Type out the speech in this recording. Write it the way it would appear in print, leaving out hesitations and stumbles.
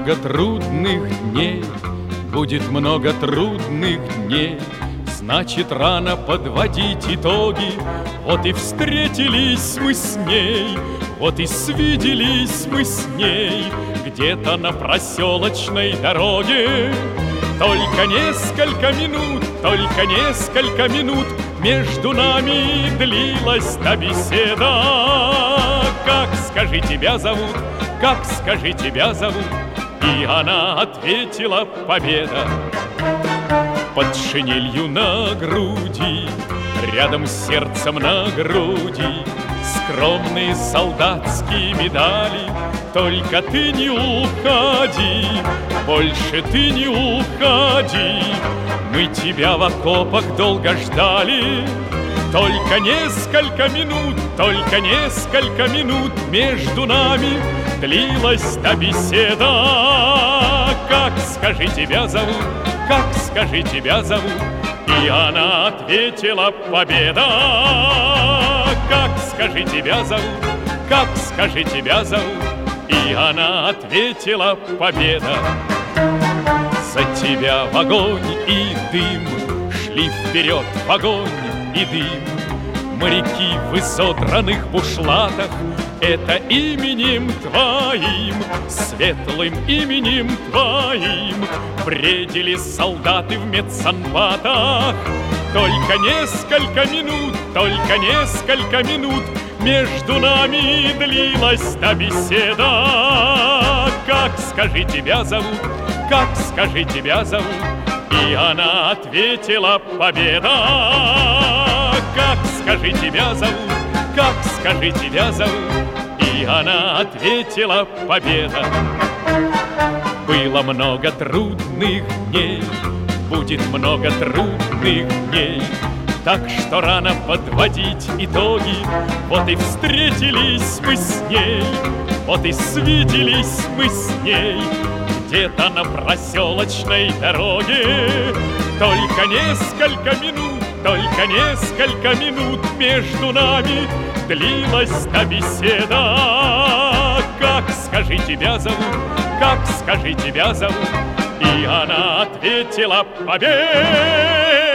много трудных дней, будет много трудных дней. Значит, рано подводить итоги. Вот и встретились мы с ней, вот и свиделись мы с ней где-то на проселочной дороге. Только несколько минут между нами длилась та беседа. Как, скажи, тебя зовут? Как, скажи, тебя зовут? И она ответила: Победа. Под шинелью на груди, рядом с сердцем на груди, скромные солдатские медали. Только ты не уходи, больше ты не уходи, мы тебя в окопах долго ждали. Только несколько минут между нами длилась та беседа. Как, скажи, тебя зовут? Как, скажи, тебя зовут? И она ответила: Победа. Как, скажи, тебя зовут? Как, скажи, тебя зовут? И она ответила: Победа. За тебя в огонь и дым шли вперед в огонь и дым. Моряки в изодранных бушлатах — это именем твоим, светлым именем твоим бредили солдаты в медсанбатах. Только несколько минут между нами длилась та беседа. Как, скажи, тебя зовут? Как, скажи, тебя зовут? И она ответила: Победа. Как, скажи, тебя зовут? Как, скажи, тебя зовут? И она ответила: Победа. Было много трудных дней, будет много трудных дней. Так что рано подводить итоги. Вот и встретились мы с ней, вот и свиделись мы с ней где-то на проселочной дороге. Только несколько минут между нами длилась та беседа. Как, скажи, тебя зовут? Как, скажи, тебя зовут? И она ответила: Победа.